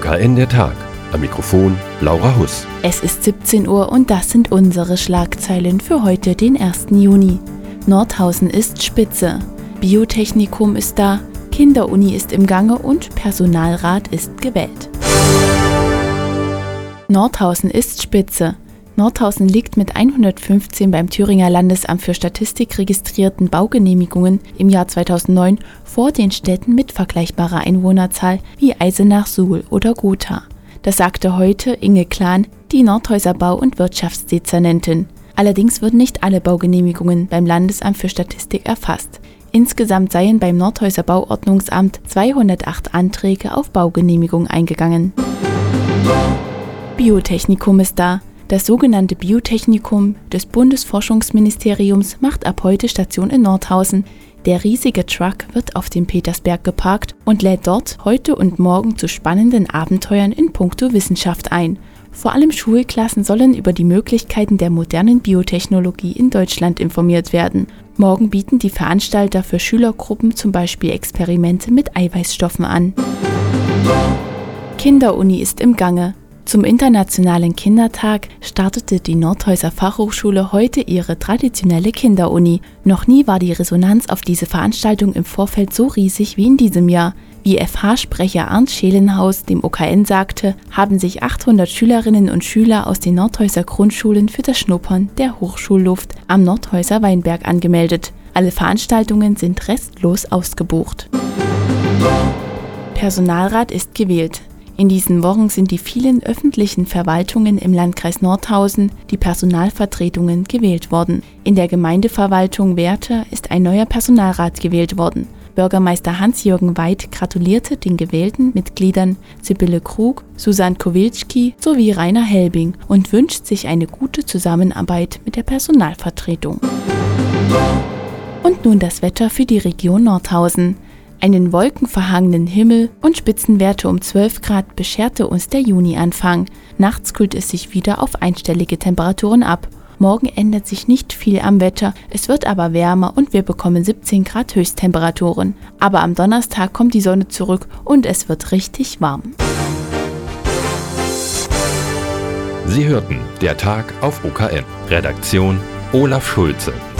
OKN der Tag. Am Mikrofon Laura Huss. Es ist 17 Uhr und das sind unsere Schlagzeilen für heute, den 1. Juni. Nordhausen ist spitze. Biotechnikum ist da, Kinderuni ist im Gange und Personalrat ist gewählt. Nordhausen ist spitze. Nordhausen liegt mit 115 beim Thüringer Landesamt für Statistik registrierten Baugenehmigungen im Jahr 2009 vor den Städten mit vergleichbarer Einwohnerzahl wie Eisenach, Suhl oder Gotha. Das sagte heute Inge Klan, die Nordhäuser Bau- und Wirtschaftsdezernentin. Allerdings würden nicht alle Baugenehmigungen beim Landesamt für Statistik erfasst. Insgesamt seien beim Nordhäuser Bauordnungsamt 208 Anträge auf Baugenehmigung eingegangen. Biotechnikum ist da. Das sogenannte Biotechnikum des Bundesforschungsministeriums macht ab heute Station in Nordhausen. Der riesige Truck wird auf dem Petersberg geparkt und lädt dort heute und morgen zu spannenden Abenteuern in puncto Wissenschaft ein. Vor allem Schulklassen sollen über die Möglichkeiten der modernen Biotechnologie in Deutschland informiert werden. Morgen bieten die Veranstalter für Schülergruppen zum Beispiel Experimente mit Eiweißstoffen an. Kinderuni ist im Gange. Zum Internationalen Kindertag startete die Nordhäuser Fachhochschule heute ihre traditionelle Kinderuni. Noch nie war die Resonanz auf diese Veranstaltung im Vorfeld so riesig wie in diesem Jahr. Wie FH-Sprecher Arndt Schelenhaus dem OKN sagte, haben sich 800 Schülerinnen und Schüler aus den Nordhäuser Grundschulen für das Schnuppern der Hochschulluft am Nordhäuser Weinberg angemeldet. Alle Veranstaltungen sind restlos ausgebucht. Personalrat ist gewählt. In diesen Wochen sind die vielen öffentlichen Verwaltungen im Landkreis Nordhausen, die Personalvertretungen, gewählt worden. In der Gemeindeverwaltung Werther ist ein neuer Personalrat gewählt worden. Bürgermeister Hans-Jürgen Weid gratulierte den gewählten Mitgliedern Sibylle Krug, Susanne Kowilski sowie Rainer Helbing und wünscht sich eine gute Zusammenarbeit mit der Personalvertretung. Und nun das Wetter für die Region Nordhausen. Einen wolkenverhangenen Himmel und Spitzenwerte um 12 Grad bescherte uns der Junianfang. Nachts kühlt es sich wieder auf einstellige Temperaturen ab. Morgen ändert sich nicht viel am Wetter, es wird aber wärmer und wir bekommen 17 Grad Höchsttemperaturen. Aber am Donnerstag kommt die Sonne zurück und es wird richtig warm. Sie hörten der Tag auf OKN. Redaktion Olaf Schulze.